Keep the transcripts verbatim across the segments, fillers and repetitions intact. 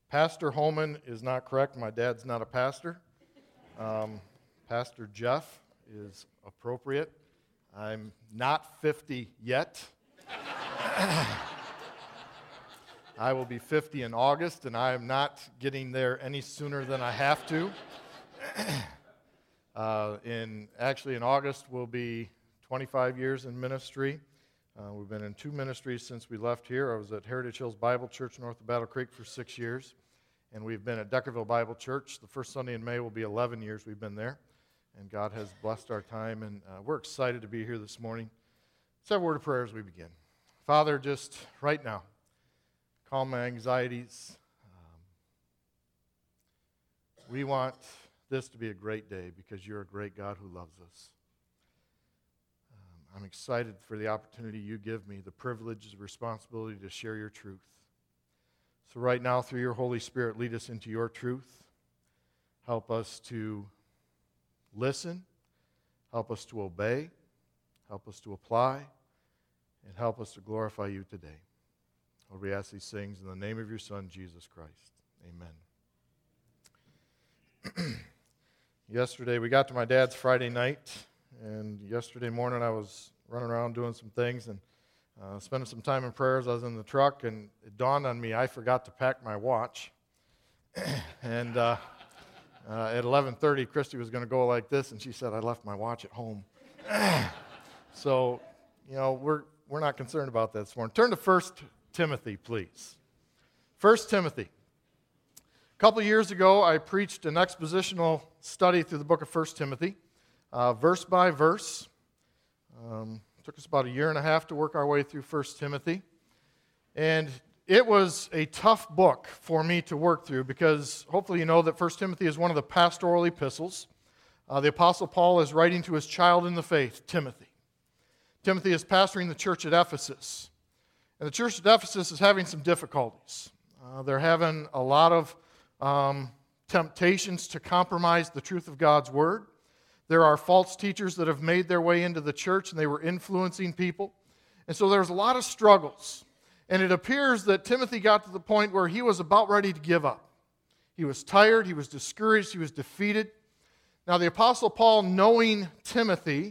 Pastor Holman is not correct. My dad's not a pastor. Um, Pastor Jeff is appropriate. I'm not fifty yet. I will be fifty in August, and I am not getting there any sooner than I have to. uh, in actually, in August, we'll be twenty-five years in ministry. Uh, we've been in two ministries since we left here. I was at Heritage Hills Bible Church north of Battle Creek for six years, and we've been at Deckerville Bible Church. The first Sunday in May will be eleven years we've been there, and God has blessed our time, and uh, we're excited to be here this morning. Let's have a word of prayer as we begin. Father, just right now, calm my anxieties. Um, we want this to be a great day because you're a great God who loves us. I'm excited for the opportunity you give me, the privilege, the responsibility to share your truth. So right now, through your Holy Spirit, lead us into your truth. Help us to listen. Help us to obey. Help us to apply. And help us to glorify you today. Lord, we ask these things in the name of your Son, Jesus Christ. Amen. Yesterday, we got to my dad's Friday night. And yesterday morning I was running around doing some things and uh, spending some time in prayers. I was in the truck, and it dawned on me I forgot to pack my watch. and uh, uh, at eleven thirty, Christy was going to go like this, and she said, I left my watch at home. So, you know, we're, we're not concerned about that this morning. Turn to First Timothy, please. First Timothy. A couple of years ago, I preached an expositional study through the book of First Timothy. Uh, verse by verse. Um, took us about a year and a half to work our way through First Timothy. And it was a tough book for me to work through because hopefully you know that First Timothy is one of the pastoral epistles. Uh, the Apostle Paul is writing to his child in the faith, Timothy. Timothy is pastoring the church at Ephesus. And the church at Ephesus is having some difficulties. Uh, they're having a lot of um, temptations to compromise the truth of God's word. There are false teachers that have made their way into the church, and they were influencing people. And so there's a lot of struggles. And it appears that Timothy got to the point where he was about ready to give up. He was tired, he was discouraged, he was defeated. Now the Apostle Paul, knowing Timothy,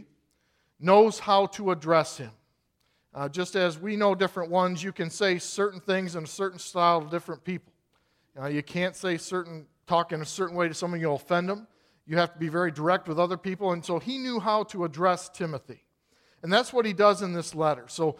knows how to address him. Uh, just as we know different ones, you can say certain things in a certain style to different people. Uh, you can't say certain, talk in a certain way to someone, you'll offend them. You have to be very direct with other people. And so he knew how to address Timothy. And that's what he does in this letter. So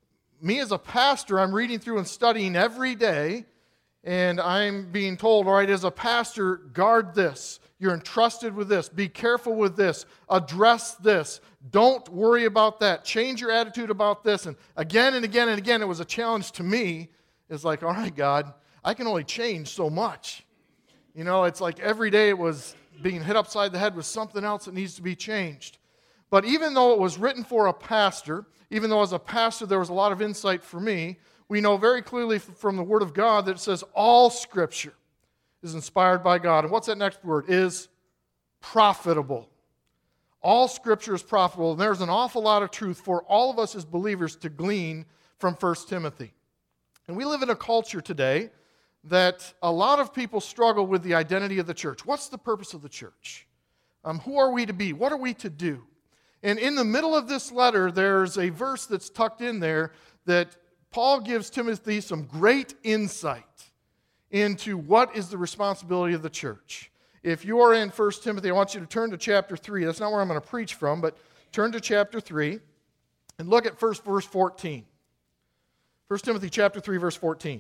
me as a pastor, I'm reading through and studying every day. And I'm being told, all right, as a pastor, guard this. You're entrusted with this. Be careful with this. Address this. Don't worry about that. Change your attitude about this. And again and again and again, it was a challenge to me. It's like, all right, God, I can only change so much. You know, it's like every day it was being hit upside the head with something else that needs to be changed. But even though it was written for a pastor, even though as a pastor there was a lot of insight for me, we know very clearly from the Word of God that it says all Scripture is inspired by God. And what's that next word? Is profitable. All Scripture is profitable. And there's an awful lot of truth for all of us as believers to glean from First Timothy. And we live in a culture today that a lot of people struggle with the identity of the church. What's the purpose of the church? Um, who are we to be? What are we to do? And in the middle of this letter, there's a verse that's tucked in there that Paul gives Timothy some great insight into what is the responsibility of the church. If you are in First Timothy, I want you to turn to chapter three. That's not where I'm going to preach from, but turn to chapter three and look at first verse fourteen. First Timothy chapter three, verse fourteen.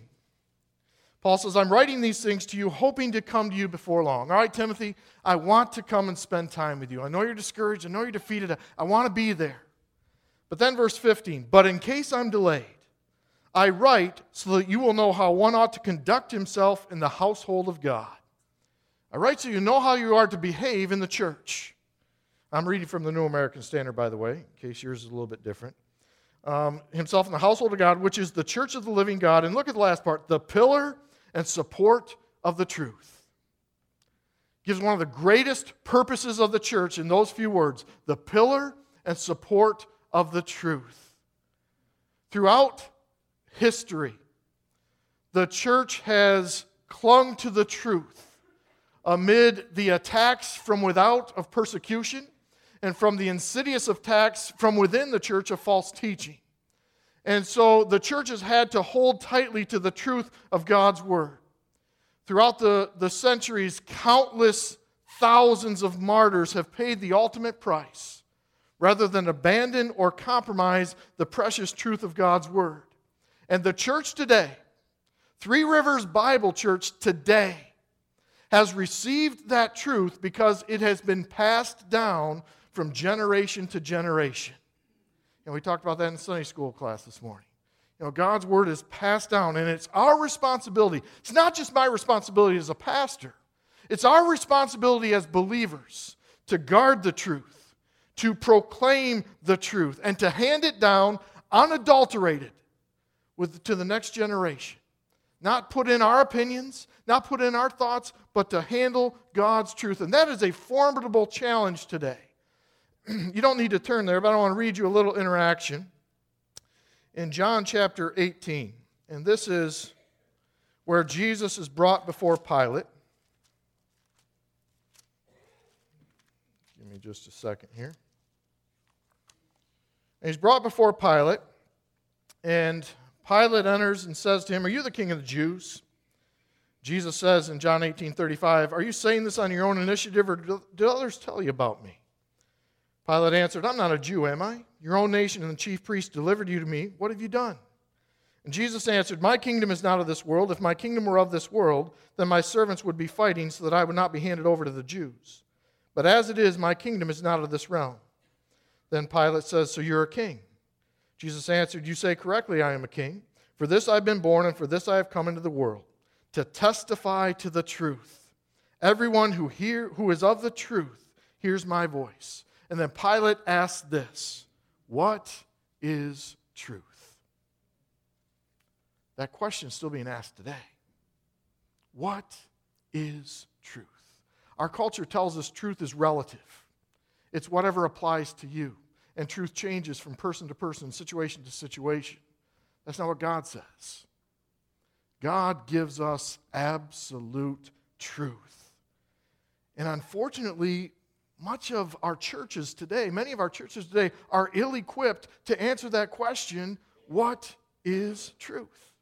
Paul says, I'm writing these things to you, hoping to come to you before long. All right, Timothy, I want to come and spend time with you. I know you're discouraged. I know you're defeated. I want to be there. But then verse fifteen, but in case I'm delayed, I write so that you will know how one ought to conduct himself in the household of God. I write so you know how you are to behave in the church. I'm reading from the New American Standard, by the way, in case yours is a little bit different. Um, himself in the household of God, which is the church of the living God. And look at the last part, the pillar and support of the truth. Gives one of the greatest purposes of the church in those few words, the pillar and support of the truth. Throughout history, the church has clung to the truth amid the attacks from without of persecution and from the insidious attacks from within the church of false teaching. And so the churches had to hold tightly to the truth of God's word. Throughout the, the centuries, countless thousands of martyrs have paid the ultimate price rather than abandon or compromise the precious truth of God's word. And the church today, Three Rivers Bible Church today, has received that truth because it has been passed down from generation to generation. And we talked about that in Sunday school class this morning. You know, God's word is passed down, and it's our responsibility. It's not just my responsibility as a pastor. It's our responsibility as believers to guard the truth, to proclaim the truth, and to hand it down unadulterated with, to the next generation. Not put in our opinions, not put in our thoughts, but to handle God's truth. And that is a formidable challenge today. You don't need to turn there, but I want to read you a little interaction in John chapter eighteen. And this is where Jesus is brought before Pilate. Give me just a second here. And he's brought before Pilate, and Pilate enters and says to him, "Are you the king of the Jews?" Jesus says in John eighteen thirty-five, "Are you saying this on your own initiative, or did others tell you about me?" Pilate answered, "I'm not a Jew, am I? Your own nation and the chief priests delivered you to me. What have you done?" And Jesus answered, "My kingdom is not of this world. If my kingdom were of this world, then my servants would be fighting so that I would not be handed over to the Jews. But as it is, my kingdom is not of this realm." Then Pilate says, "So you're a king?" Jesus answered, "You say correctly, I am a king. For this I've been born, and for this I have come into the world, to testify to the truth. Everyone who hear, who is of the truth hears my voice." And then Pilate asked this, "What is truth?" That question is still being asked today. What is truth? Our culture tells us truth is relative. It's whatever applies to you. And truth changes from person to person, situation to situation. That's not what God says. God gives us absolute truth. And unfortunately, much of our churches today, many of our churches today, are ill-equipped to answer that question, what is truth?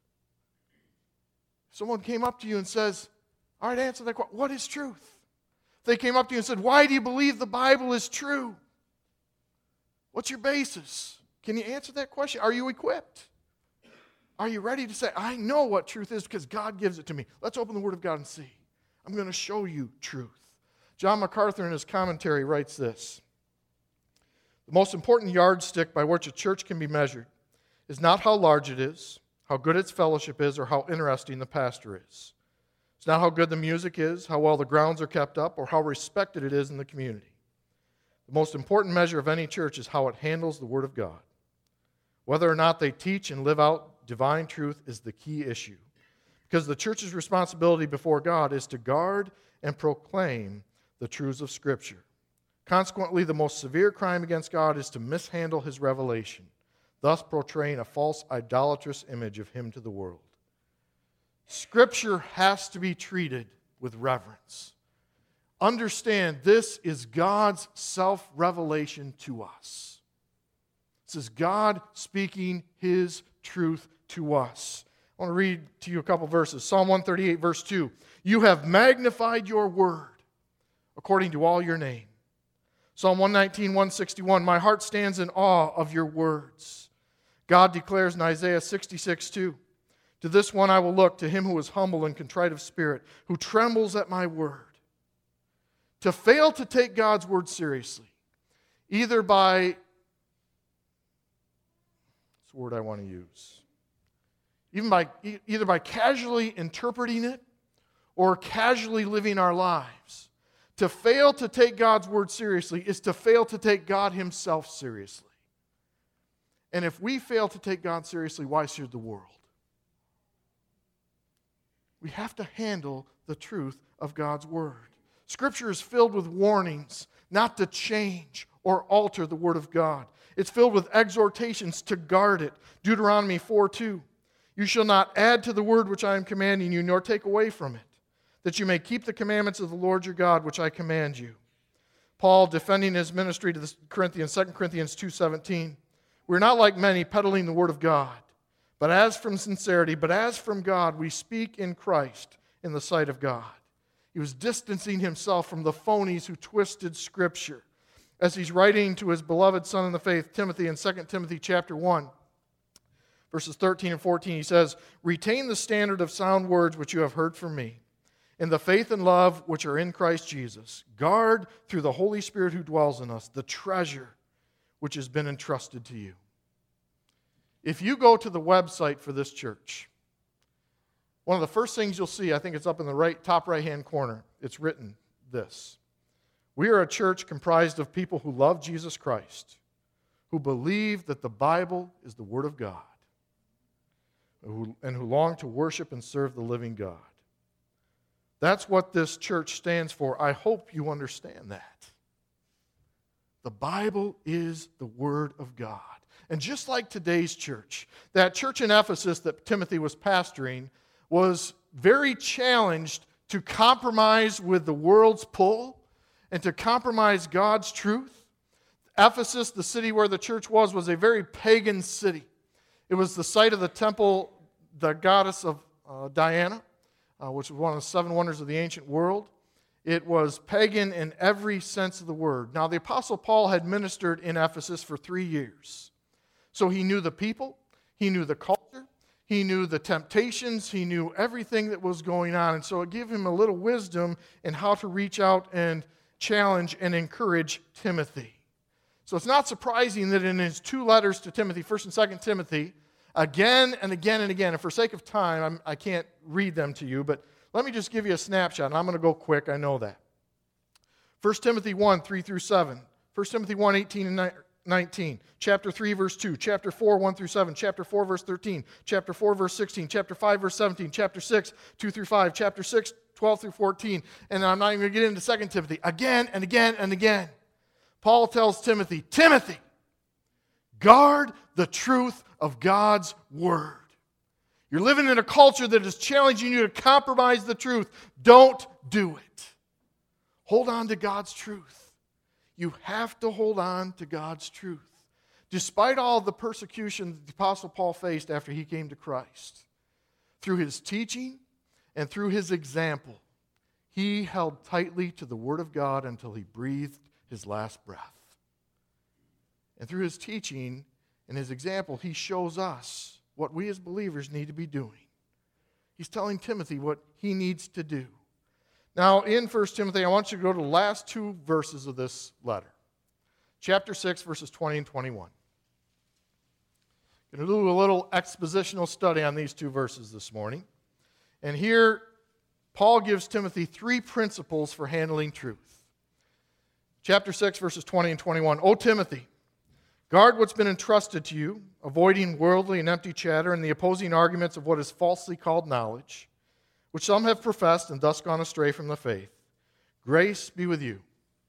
Someone came up to you and says, all right, answer that question. What is truth? They came up to you and said, why do you believe the Bible is true? What's your basis? Can you answer that question? Are you equipped? Are you ready to say, I know what truth is because God gives it to me? Let's open the Word of God and see. I'm going to show you truth. John MacArthur in his commentary writes this: "The most important yardstick by which a church can be measured is not how large it is, how good its fellowship is, or how interesting the pastor is. It's not how good the music is, how well the grounds are kept up, or how respected it is in the community. The most important measure of any church is how it handles the Word of God. Whether or not they teach and live out divine truth is the key issue, because the church's responsibility before God is to guard and proclaim the truths of Scripture. Consequently, the most severe crime against God is to mishandle His revelation, thus portraying a false idolatrous image of Him to the world. Scripture has to be treated with reverence. Understand, this is God's self-revelation to us. This is God speaking His truth to us. I want to read to you a couple verses. Psalm one thirty-eight, verse two. "You have magnified your word according to all your name." Psalm one nineteen, one sixty-one. "My heart stands in awe of your words." God declares in Isaiah sixty-six, two. "To this one I will look, to him who is humble and contrite of spirit, who trembles at my word." To fail to take God's word seriously, either by, what's the word I want to use? Even by, either by casually interpreting it or casually living our lives. To fail to take God's word seriously is to fail to take God Himself seriously. And if we fail to take God seriously, why should the world? We have to handle the truth of God's word. Scripture is filled with warnings not to change or alter the word of God. It's filled with exhortations to guard it. Deuteronomy four two. You shall not add to the word which I am commanding you, nor take away from it, that you may keep the commandments of the Lord your God, which I command you. Paul, defending his ministry to the Corinthians, Second Corinthians two seventeen, we're not like many peddling the word of God, but as from sincerity, but as from God, we speak in Christ in the sight of God. He was distancing himself from the phonies who twisted Scripture. As he's writing to his beloved son in the faith, Timothy, in Second Timothy chapter one, verses thirteen and fourteen, he says, retain the standard of sound words which you have heard from me, in the faith and love which are in Christ Jesus. Guard through the Holy Spirit who dwells in us the treasure which has been entrusted to you. If you go to the website for this church, one of the first things you'll see, I think it's up in the right top right-hand corner, it's written this. We are a church comprised of people who love Jesus Christ, who believe that the Bible is the Word of God, who, and who long to worship and serve the living God. That's what this church stands for. I hope you understand that. The Bible is the Word of God. And just like today's church, that church in Ephesus that Timothy was pastoring was very challenged to compromise with the world's pull and to compromise God's truth. Ephesus, the city where the church was, was a very pagan city. It was the site of the temple, the goddess of uh, Diana, uh, which was one of the seven wonders of the ancient world. It was pagan in every sense of the word. Now, the Apostle Paul had ministered in Ephesus for three years. So he knew the people, he knew the culture, he knew the temptations, he knew everything that was going on. And so it gave him a little wisdom in how to reach out and challenge and encourage Timothy. So it's not surprising that in his two letters to Timothy, First and Second Timothy, again and again and again, and for sake of time, I'm, I can't read them to you, but let me just give you a snapshot, and I'm going to go quick, I know that. First Timothy one, three through seven, First Timothy one, eighteen and nineteen, chapter three, verse two, chapter four, one through seven, chapter four, verse thirteen, chapter four, verse sixteen, chapter five, verse seventeen, chapter six, two through five, chapter six, twelve through fourteen, and I'm not even going to get into Second Timothy. Again and again and again, Paul tells Timothy, Timothy, guard the truth of God's word. You're living in a culture that is challenging you to compromise the truth. Don't do it. Hold on to God's truth. You have to hold on to God's truth. Despite all the persecution that the Apostle Paul faced after he came to Christ, through his teaching and through his example, he held tightly to the Word of God until he breathed his last breath. And through his teaching and his example, he shows us what we as believers need to be doing. He's telling Timothy what he needs to do. Now, in First Timothy, I want you to go to the last two verses of this letter. Chapter six, verses twenty and twenty-one. I'm going to do a little expositional study on these two verses this morning. And here, Paul gives Timothy three principles for handling truth. Chapter six, verses twenty and twenty-one. O Timothy, guard what's been entrusted to you, avoiding worldly and empty chatter and the opposing arguments of what is falsely called knowledge, which some have professed and thus gone astray from the faith. Grace be with you.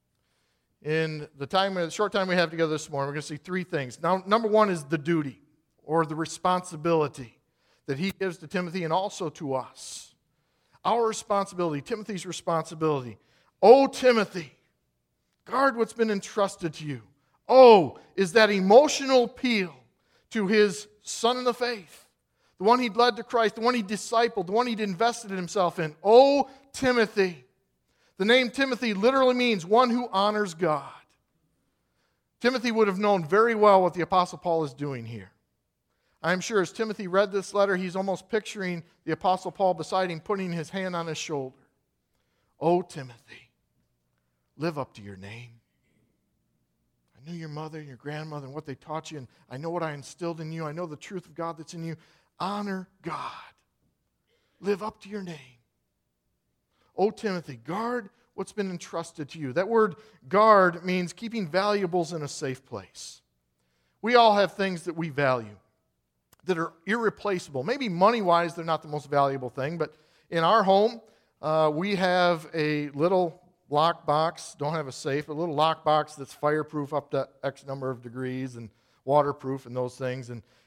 In the time, the short time we have together this morning, we're going to see three things. Now, number one is the duty or the responsibility that he gives to Timothy and also to us. Our responsibility, Timothy's responsibility. O Timothy, guard what's been entrusted to you. O is that emotional appeal to his son in the faith. The one he'd led to Christ, the one he discipled, the one he'd invested himself in. O Timothy. The name Timothy literally means one who honors God. Timothy would have known very well what the Apostle Paul is doing here. I'm sure as Timothy read this letter, he's almost picturing the Apostle Paul beside him, putting his hand on his shoulder. O Timothy, live up to your name. I knew your mother and your grandmother and what they taught you, and I know what I instilled in you. I know the truth of God that's in you. Honor God. Live up to your name. O Timothy, guard what's been entrusted to you. That word guard means keeping valuables in a safe place. We all have things that we value that are irreplaceable. Maybe money-wise, they're not the most valuable thing, but in our home, uh, we have a little lock box, don't have a safe, a little lock box that's fireproof up to X number of degrees and waterproof and those things. And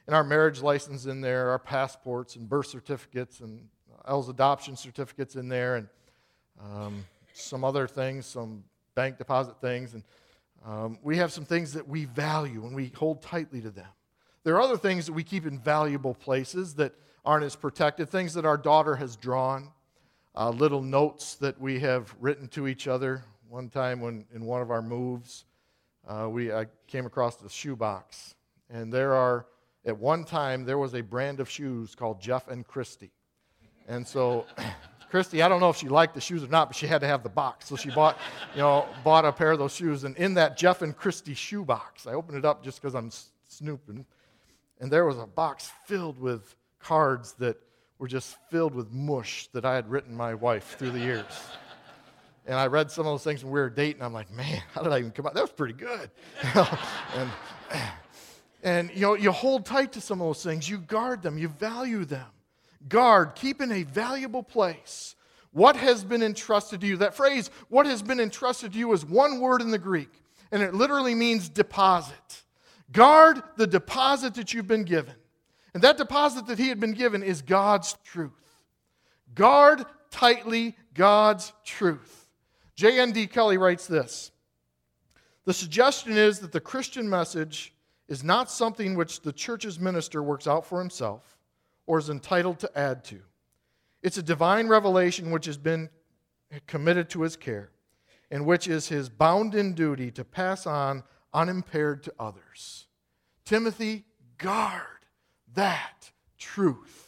And our marriage license in there, our passports and birth certificates and Elle's adoption certificates in there, and um, some other things, some bank deposit things. And um, we have some things that we value and we hold tightly to them. There are other things that we keep in valuable places that aren't as protected, things that our daughter has drawn, uh, little notes that we have written to each other. One time when in one of our moves, uh, we I came across the shoebox, and there are, at one time, there was a brand of shoes called Jeff and Christy. And so Christy, I don't know if she liked the shoes or not, but she had to have the box. So she bought, you know, bought a pair of those shoes. And in that Jeff and Christy shoe box, I opened it up just because I'm snooping, and there was a box filled with cards that were just filled with mush that I had written my wife through the years. And I read some of those things when we were dating. I'm like, man, how did I even come out? That was pretty good. and, and, you know, you hold tight to some of those things. You guard them. You value them. Guard, keep in a valuable place what has been entrusted to you. That phrase, what has been entrusted to you, is one word in the Greek, and it literally means deposit. Guard the deposit that you've been given. And that deposit that he had been given is God's truth. Guard tightly God's truth. J N D Kelly writes this: the suggestion is that the Christian message is not something which the church's minister works out for himself or is entitled to add to. It's a divine revelation which has been committed to his care, and which is his bounden duty to pass on unimpaired to others. Timothy, guard that truth.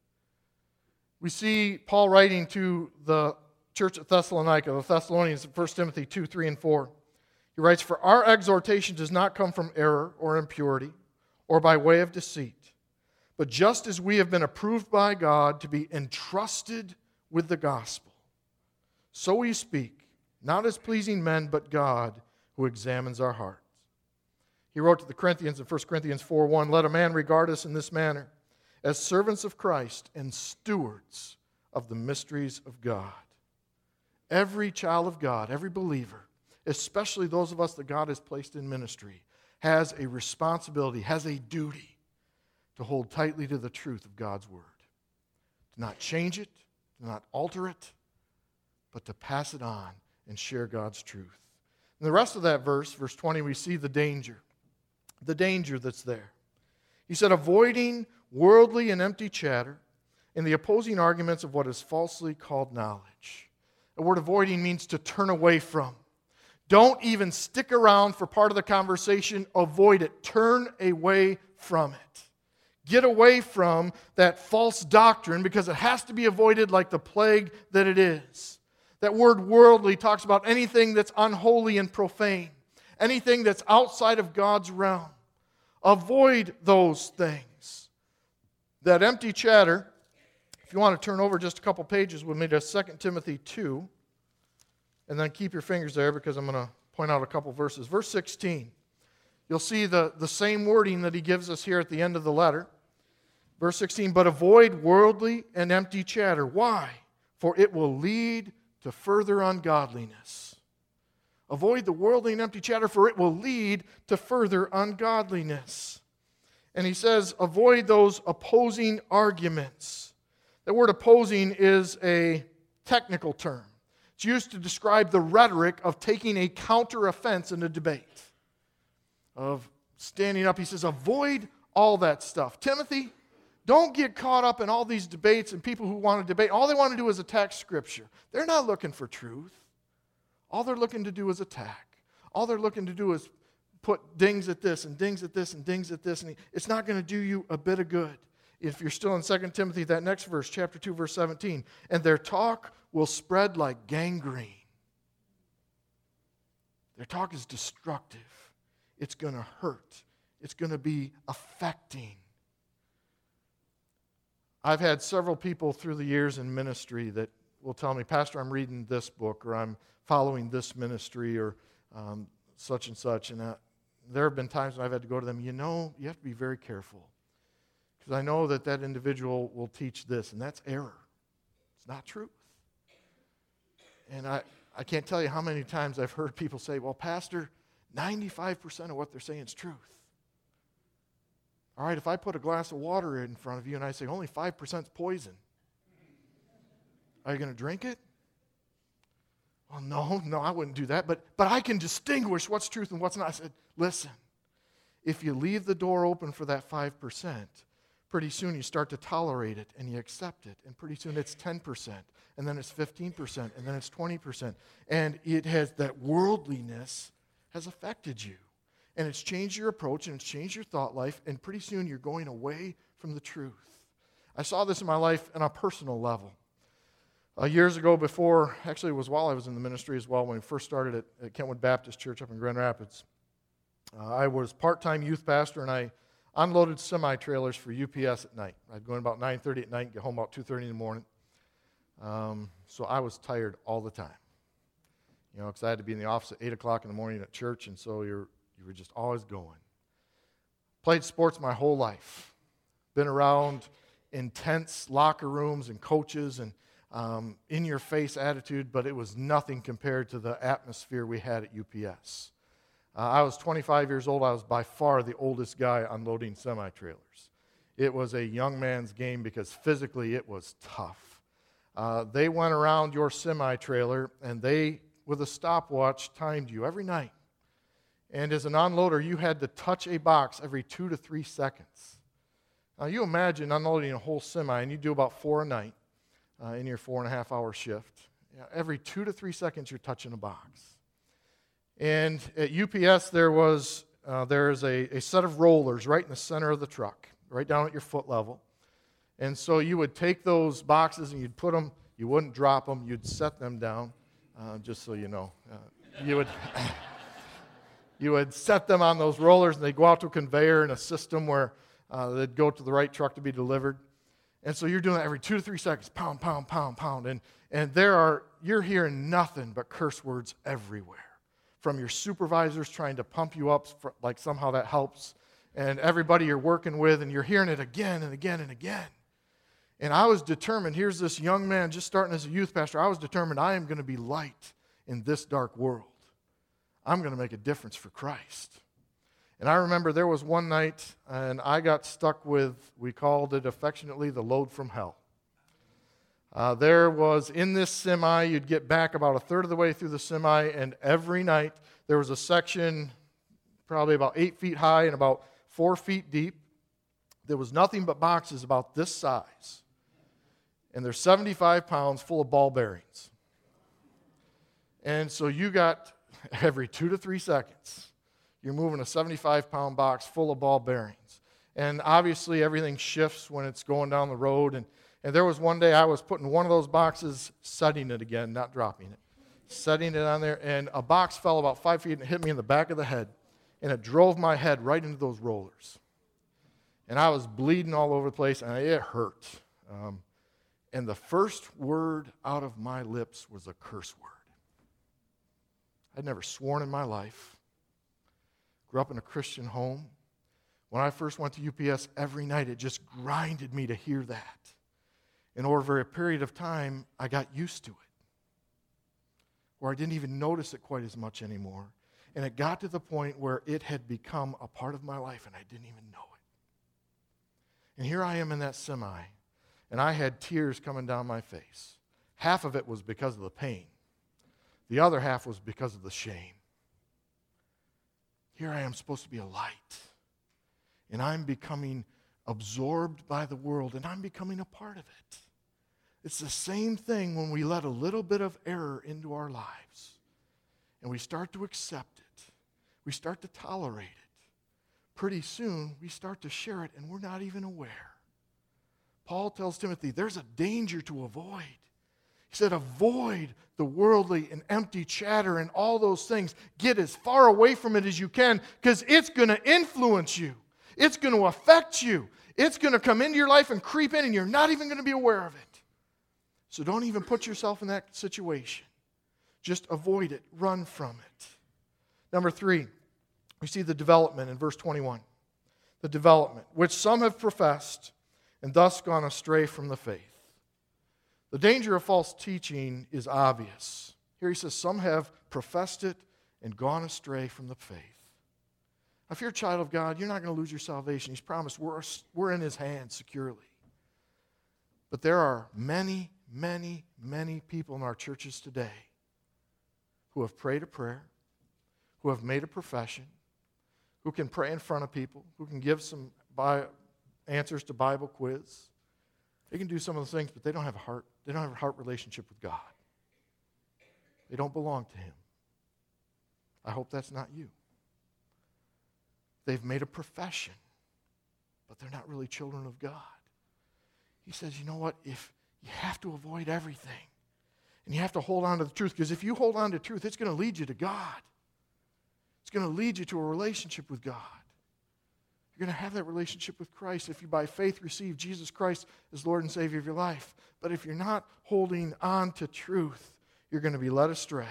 We see Paul writing to the church at Thessalonica, the Thessalonians, in First Timothy two, three, and four. He writes, "For our exhortation does not come from error or impurity or by way of deceit, but just as we have been approved by God to be entrusted with the gospel, so we speak, not as pleasing men, but God who examines our hearts." He wrote to the Corinthians in First Corinthians four, one, "Let a man regard us in this manner, as servants of Christ and stewards of the mysteries of God." Every child of God, every believer, especially those of us that God has placed in ministry, has a responsibility, has a duty to hold tightly to the truth of God's word. To not change it, to not alter it, but to pass it on and share God's truth. In the rest of that verse, verse twenty, we see the danger. The danger that's there. He said, avoiding worldly and empty chatter and the opposing arguments of what is falsely called knowledge. The word avoiding means to turn away from. Don't even stick around for part of the conversation. Avoid it. Turn away from it. Get away from that false doctrine, because it has to be avoided like the plague that it is. That word worldly talks about anything that's unholy and profane. Anything that's outside of God's realm. Avoid those things. That empty chatter, if you want to turn over just a couple pages with me to Second Timothy two, and then keep your fingers there because I'm going to point out a couple verses. Verse sixteen, you'll see the, the same wording that he gives us here at the end of the letter. Verse sixteen, "But avoid worldly and empty chatter." Why? "For it will lead to further ungodliness." Avoid the worldly and empty chatter, for it will lead to further ungodliness. And he says, avoid those opposing arguments. The word opposing is a technical term. It's used to describe the rhetoric of taking a counter offense in a debate. Of standing up, he says, avoid all that stuff. Timothy, don't get caught up in all these debates and people who want to debate. All they want to do is attack Scripture. They're not looking for truth. All they're looking to do is attack. All they're looking to do is put dings at this and dings at this and dings at this. And it's not going to do you a bit of good. If you're still in Second Timothy, that next verse, chapter two, verse seventeen, "And their talk will spread like gangrene." Their talk is destructive. It's going to hurt. It's going to be affecting. I've had several people through the years in ministry that will tell me, "Pastor, I'm reading this book," or "I'm following this ministry," or um, such and such. And uh, there have been times when I've had to go to them, you know, you have to be very careful. Because I know that that individual will teach this, and that's error. It's not truth. And I, I can't tell you how many times I've heard people say, "Well, Pastor, ninety-five percent of what they're saying is truth." All right, if I put a glass of water in front of you and I say only five percent is poison, are you going to drink it? Well, no, no, I wouldn't do that. But, but I can distinguish what's truth and what's not. I said, listen, if you leave the door open for that five percent, pretty soon you start to tolerate it and you accept it. And pretty soon it's ten percent, and then it's fifteen percent, and then it's twenty percent. And it has, that worldliness has affected you. And it's changed your approach and it's changed your thought life, and pretty soon you're going away from the truth. I saw this in my life on a personal level. Uh, years ago before, actually it was while I was in the ministry as well, when we first started at, at Kentwood Baptist Church up in Grand Rapids. Uh, I was part-time youth pastor, and I unloaded semi-trailers for U P S at night. I'd go in about nine thirty at night and get home about two thirty in the morning. Um, so I was tired all the time. You know, because I had to be in the office at eight o'clock in the morning at church, and so you're, you were just always going. Played sports my whole life. Been around intense locker rooms and coaches and um, in-your-face attitude, but it was nothing compared to the atmosphere we had at U P S. Uh, I was twenty-five years old. I was by far the oldest guy unloading semi-trailers. It was a young man's game because physically it was tough. Uh, they went around your semi-trailer, and they, with a stopwatch, timed you every night. And as an unloader, you had to touch a box every two to three seconds. Now, you imagine unloading a whole semi, and you do about four a night uh, in your four and a half hour shift. Yeah, every two to three seconds, you're touching a box. And at U P S, there was uh, there's a, a set of rollers right in the center of the truck, right down at your foot level. And so you would take those boxes and you'd put them, you wouldn't drop them, you'd set them down, uh, just so you know. Uh, you would you would set them on those rollers, and they'd go out to a conveyor in a system where uh, they'd go to the right truck to be delivered. And so you're doing that every two to three seconds, pound, pound, pound, pound. And, and there are, you're hearing nothing but curse words everywhere. From your supervisors trying to pump you up, for, like somehow that helps, and everybody you're working with, and you're hearing it again and again and again. And I was determined, here's this young man just starting as a youth pastor, I was determined I am going to be light in this dark world. I'm going to make a difference for Christ. And I remember there was one night, and I got stuck with, we called it affectionately, the load from hell. Uh, there was, in this semi, you'd get back about a third of the way through the semi, and every night there was a section probably about eight feet high and about four feet deep. There was nothing but boxes about this size. And they're seventy-five pounds full of ball bearings. And so you got, every two to three seconds, you're moving a seventy-five pound box full of ball bearings. And obviously everything shifts when it's going down the road, and And there was one day I was putting one of those boxes, setting it again, not dropping it, setting it on there, and a box fell about five feet and hit me in the back of the head, and it drove my head right into those rollers. And I was bleeding all over the place, and it hurt. Um, and the first word out of my lips was a curse word. I'd never sworn in my life. Grew up in a Christian home. When I first went to U P S every night, it just grinded me to hear that. And over a period of time, I got used to it, where I didn't even notice it quite as much anymore. And it got to the point where it had become a part of my life, and I didn't even know it. And here I am in that semi, and I had tears coming down my face. Half of it was because of the pain. The other half was because of the shame. Here I am supposed to be a light, and I'm becoming absorbed by the world, and I'm becoming a part of it. It's the same thing when we let a little bit of error into our lives, and we start to accept it. We start to tolerate it. Pretty soon, we start to share it, and we're not even aware. Paul tells Timothy, there's a danger to avoid. He said, avoid the worldly and empty chatter and all those things. Get as far away from it as you can, because it's going to influence you. It's going to affect you. It's going to come into your life and creep in, and you're not even going to be aware of it. So don't even put yourself in that situation. Just avoid it. Run from it. Number three, we see the development in verse twenty-one. The development, which some have professed and thus gone astray from the faith. The danger of false teaching is obvious. Here he says, some have professed it and gone astray from the faith. If you're a child of God, you're not going to lose your salvation. He's promised we're, we're in his hands securely. But there are many, many, many people in our churches today who have prayed a prayer, who have made a profession, who can pray in front of people, who can give some bi- answers to Bible quiz. They can do some of those things, but they don't have a heart. They don't have a heart relationship with God. They don't belong to him. I hope that's not you. They've made a profession, but they're not really children of God. He says, you know what? If you have to avoid everything, and you have to hold on to the truth, because if you hold on to truth, it's going to lead you to God. It's going to lead you to a relationship with God. You're going to have that relationship with Christ if you by faith receive Jesus Christ as Lord and Savior of your life. But if you're not holding on to truth, you're going to be led astray.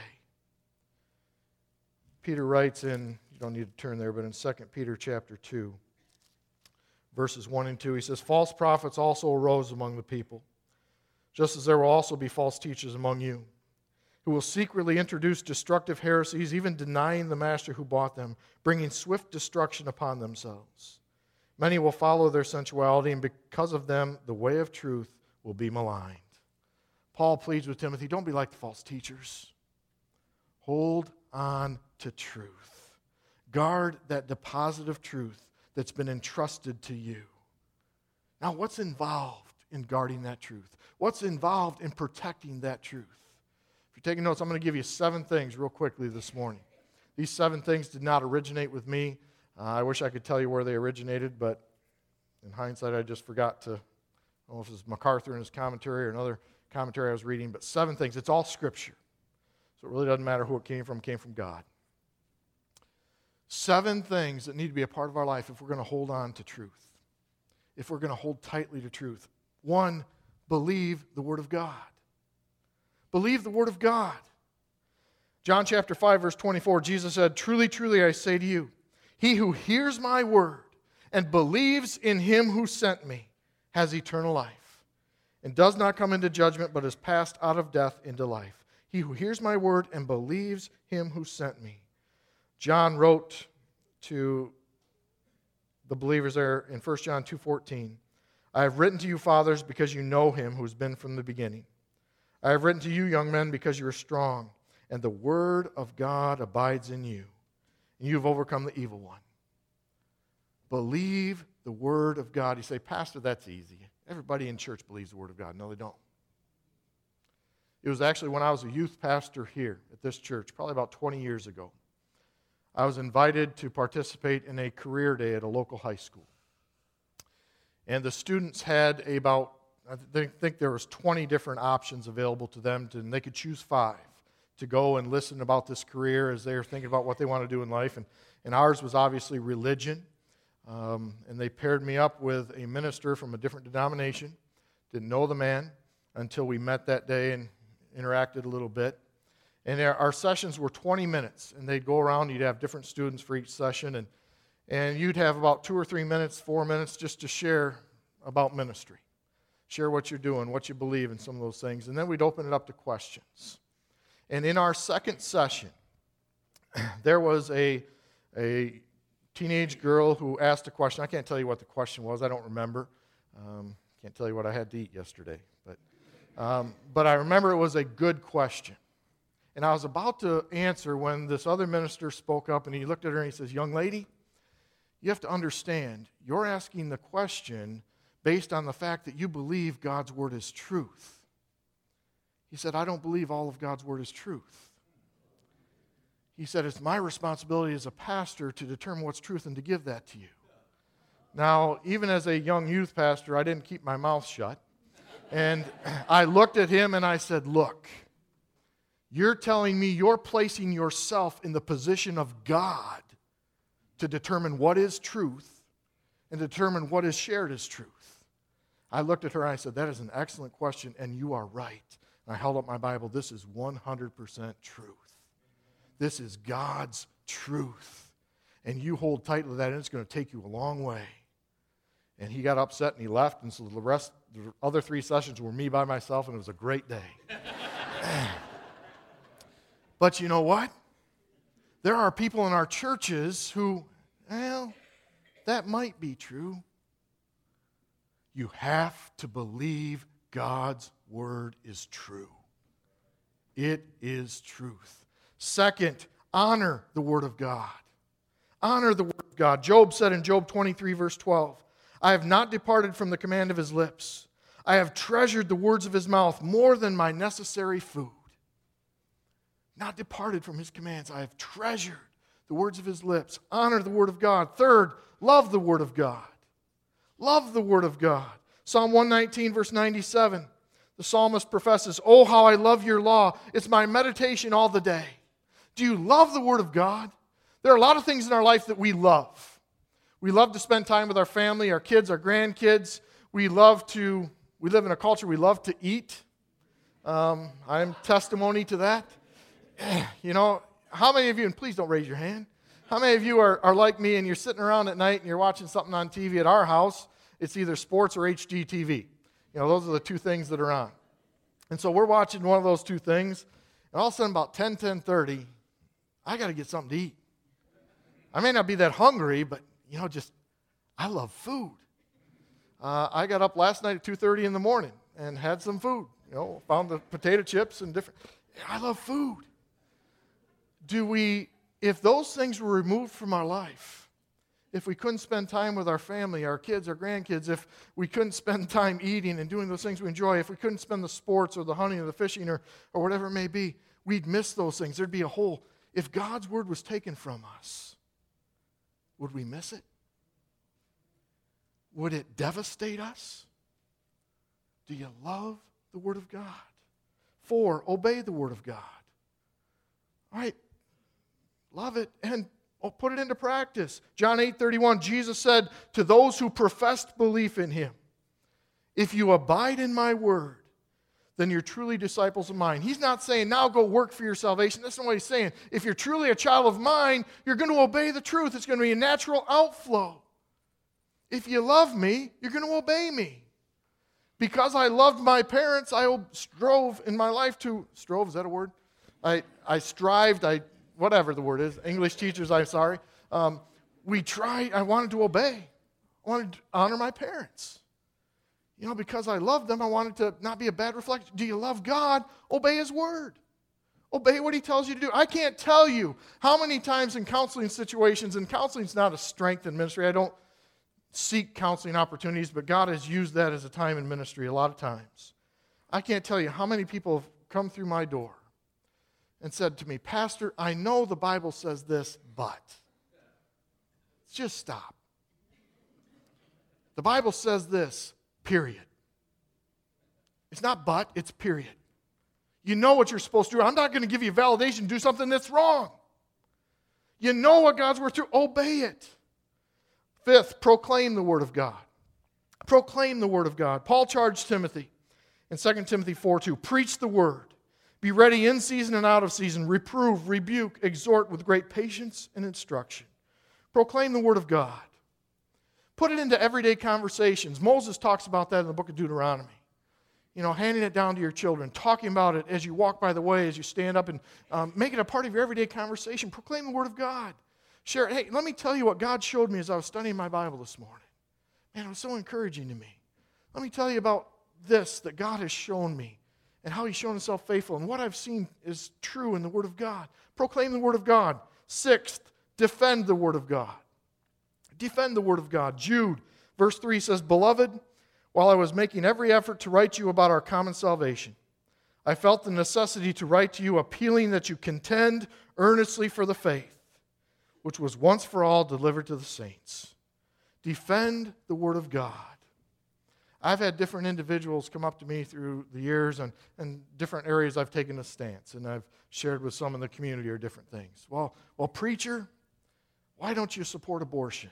Peter writes in, you don't need to turn there, but in Second Peter chapter two, verses one and two, he says, false prophets also arose among the people, just as there will also be false teachers among you, who will secretly introduce destructive heresies, even denying the master who bought them, bringing swift destruction upon themselves. Many will follow their sensuality, and because of them, the way of truth will be maligned. Paul pleads with Timothy, don't be like the false teachers. Hold on to truth. Guard that deposit of truth that's been entrusted to you. Now, what's involved in guarding that truth? What's involved in protecting that truth? If you're taking notes, I'm going to give you seven things real quickly this morning. These seven things did not originate with me. Uh, I wish I could tell you where they originated, but in hindsight, I just forgot to, I don't know if it was MacArthur in his commentary or another commentary I was reading, but seven things. It's all Scripture. So it really doesn't matter who it came from. It came from God. Seven things that need to be a part of our life if we're going to hold on to truth, if we're going to hold tightly to truth. One, believe the Word of God. Believe the Word of God. John chapter five, verse twenty-four, Jesus said, truly, truly, I say to you, he who hears my word and believes in him who sent me has eternal life and does not come into judgment, but is passed out of death into life. He who hears my word and believes him who sent me. John wrote to the believers there in First John two fourteen, I have written to you, fathers, because you know him who has been from the beginning. I have written to you, young men, because you are strong, and the word of God abides in you, and you have overcome the evil one. Believe the word of God. You say, Pastor, that's easy. Everybody in church believes the word of God. No, they don't. It was actually when I was a youth pastor here at this church, probably about twenty years ago. I was invited to participate in a career day at a local high school. And the students had about, I think there was twenty different options available to them, to, and they could choose five to go and listen about this career as they were thinking about what they want to do in life. And, and ours was obviously religion. Um, and they paired me up with a minister from a different denomination. Didn't know the man until we met that day and interacted a little bit. And our, our sessions were twenty minutes, and they'd go around. You'd have different students for each session, and, and you'd have about two or three minutes, four minutes just to share about ministry. Share what you're doing, what you believe in, some of those things. And then we'd open it up to questions. And in our second session, there was a, a teenage girl who asked a question. I can't tell you what the question was. I don't remember. Um, can't tell you what I had to eat yesterday. But, um, but I remember it was a good question. And I was about to answer when this other minister spoke up, and he looked at her and he says, young lady, you have to understand, you're asking the question based on the fact that you believe God's word is truth. He said, I don't believe all of God's word is truth. He said, it's my responsibility as a pastor to determine what's truth and to give that to you. Now, even as a young youth pastor, I didn't keep my mouth shut. And I looked at him and I said, look, you're telling me you're placing yourself in the position of God to determine what is truth and determine what is shared as truth. I looked at her and I said, that is an excellent question, and you are right. And I held up my Bible. This is one hundred percent truth. This is God's truth. And you hold tight to that, and it's going to take you a long way. And he got upset, and he left, and so the rest, the other three sessions were me by myself, and it was a great day. But you know what? There are people in our churches who, Well, that might be true. You have to believe God's word is true. It is truth. Second, honor the word of God. Honor the word of God. Job said in Job twenty-three, verse twelve, I have not departed from the command of his lips. I have treasured the words of his mouth more than my necessary food. Not departed from his commands. I have treasured the words of his lips. Honor the word of God. Third, love the word of God. Love the word of God. Psalm one nineteen, verse ninety-seven. The psalmist professes, oh, how I love your law. It's my meditation all the day. Do you love the word of God? There are a lot of things in our life that we love. We love to spend time with our family, our kids, our grandkids. We love to, we live in a culture we love to eat. Um, I'm testimony to that. You know, how many of you, and please don't raise your hand, how many of you are, are like me and you're sitting around at night and you're watching something on T V at our house? It's either sports or H G T V. You know, those are the two things that are on. And so we're watching one of those two things, and all of a sudden about ten, ten thirty, I got to get something to eat. I may not be that hungry, but, you know, just, I love food. Uh, I got up last night at two thirty in the morning and had some food. You know, found the potato chips and different. I love food. Do we, if those things were removed from our life, if we couldn't spend time with our family, our kids, our grandkids, if we couldn't spend time eating and doing those things we enjoy, if we couldn't spend the sports or the hunting or the fishing or, or whatever it may be, we'd miss those things. There'd be a hole. If God's word was taken from us, would we miss it? Would it devastate us? Do you love the word of God? Four, obey the word of God. All right, love it and put it into practice. John eight thirty-one, Jesus said to those who professed belief in him, if you abide in my word, then you're truly disciples of mine. He's not saying, now go work for your salvation. That's not what he's saying. If you're truly a child of mine, you're going to obey the truth. It's going to be a natural outflow. If you love me, you're going to obey me. Because I loved my parents, I strove in my life to, strove, is that a word? I, I strived, I whatever the word is, English teachers, I'm sorry. Um, we tried, I wanted to obey. I wanted to honor my parents. You know, because I loved them, I wanted to not be a bad reflection. Do you love God? Obey his word. Obey what he tells you to do. I can't tell you how many times in counseling situations, and counseling is not a strength in ministry. I don't seek counseling opportunities, but God has used that as a time in ministry a lot of times. I can't tell you how many people have come through my door and said to me, Pastor, I know the Bible says this, but just stop. The Bible says this, period. It's not but, it's period. You know what you're supposed to do. I'm not going to give you validation to do something that's wrong. You know what God's word to, obey it. Fifth, proclaim the word of God. Proclaim the word of God. Paul charged Timothy in Second Timothy four two, preach the word. Be ready in season and out of season. Reprove, rebuke, exhort with great patience and instruction. Proclaim the word of God. Put it into everyday conversations. Moses talks about that in the book of Deuteronomy. You know, handing it down to your children, talking about it as you walk by the way, as you stand up, and um, make it a part of your everyday conversation. Proclaim the word of God. Share it. Hey, let me tell you what God showed me as I was studying my Bible this morning. Man, it was so encouraging to me. Let me tell you about this that God has shown me and how he's shown himself faithful and what I've seen is true in the word of God. Proclaim the word of God. Sixth, defend the word of God. Defend the word of God. Jude, verse three says, Beloved, while I was making every effort to write to you about our common salvation, I felt the necessity to write to you appealing that you contend earnestly for the faith which was once for all delivered to the saints. Defend the word of God. I've had different individuals come up to me through the years and, and different areas I've taken a stance, and I've shared with some in the community or different things. Well, well, preacher, why don't you support abortion?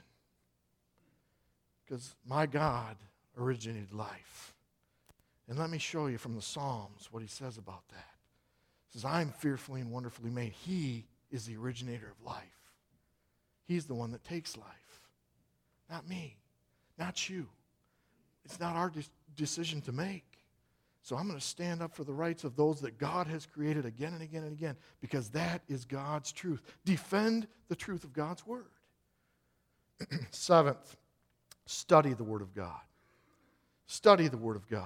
Because my God originated life. And let me show you from the Psalms what he says about that. He says, I'm fearfully and wonderfully made. He is the originator of life. He's the one that takes life. Not me. Not you. It's not our de- decision to make. So I'm going to stand up for the rights of those that God has created again and again and again, because that is God's truth. Defend the truth of God's word. Seventh, study the Word of God. Study the Word of God.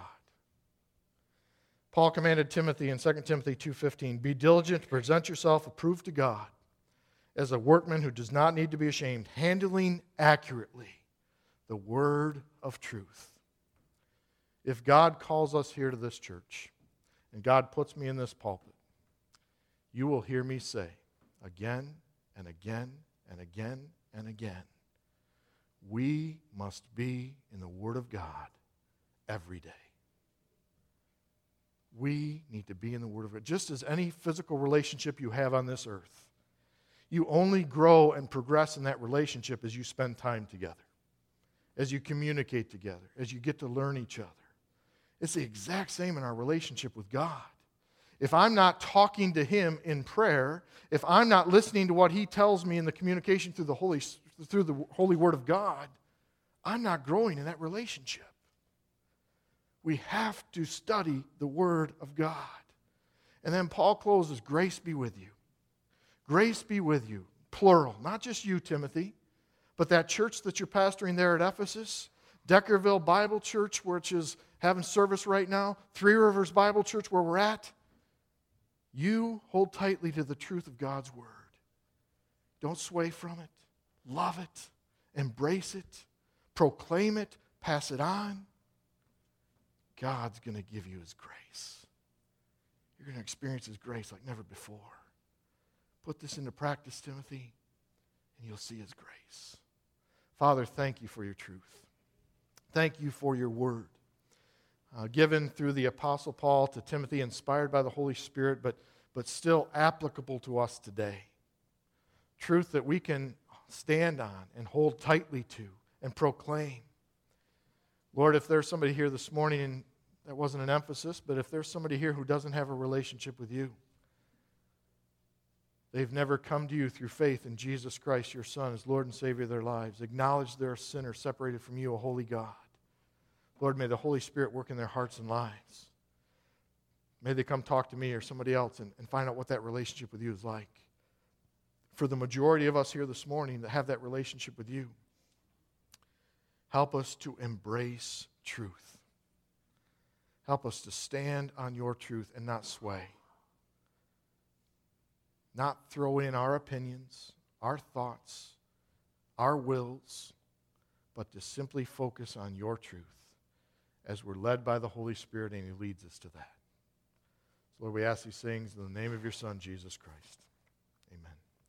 Paul commanded Timothy in Second Timothy two fifteen, be diligent to present yourself approved to God as a workman who does not need to be ashamed, handling accurately the word of truth. If God calls us here to this church, and God puts me in this pulpit, you will hear me say again and again and again and again, we must be in the Word of God every day. We need to be in the Word of God. Just as any physical relationship you have on this earth, you only grow and progress in that relationship as you spend time together, as you communicate together, as you get to learn each other. It's the exact same in our relationship with God. If I'm not talking to Him in prayer, if I'm not listening to what He tells me in the communication through the Holy, through the Holy Word of God, I'm not growing in that relationship. We have to study the Word of God. And then Paul closes, grace be with you. Grace be with you, plural. Not just you, Timothy, but that church that you're pastoring there at Ephesus, Deckerville Bible Church, which is having service right now, Three Rivers Bible Church, where we're at. You hold tightly to the truth of God's Word. Don't sway from it. Love it. Embrace it. Proclaim it. Pass it on. God's going to give you His grace. You're going to experience His grace like never before. Put this into practice, Timothy, and you'll see His grace. Father, thank you for your truth. Thank you for your word, uh, given through the Apostle Paul to Timothy, inspired by the Holy Spirit, but, but still applicable to us today. Truth that we can stand on and hold tightly to and proclaim. Lord, if there's somebody here this morning, and that wasn't an emphasis, but if there's somebody here who doesn't have a relationship with you, they've never come to you through faith in Jesus Christ, your Son, as Lord and Savior of their lives, acknowledge they're a sinner separated from you, a holy God. Lord, may the Holy Spirit work in their hearts and lives. May they come talk to me or somebody else and, and find out what that relationship with you is like. For the majority of us here this morning that have that relationship with you, help us to embrace truth. Help us to stand on your truth and not sway. Not throw in our opinions, our thoughts, our wills, but to simply focus on your truth as we're led by the Holy Spirit and He leads us to that. So Lord, we ask these things in the name of your Son, Jesus Christ.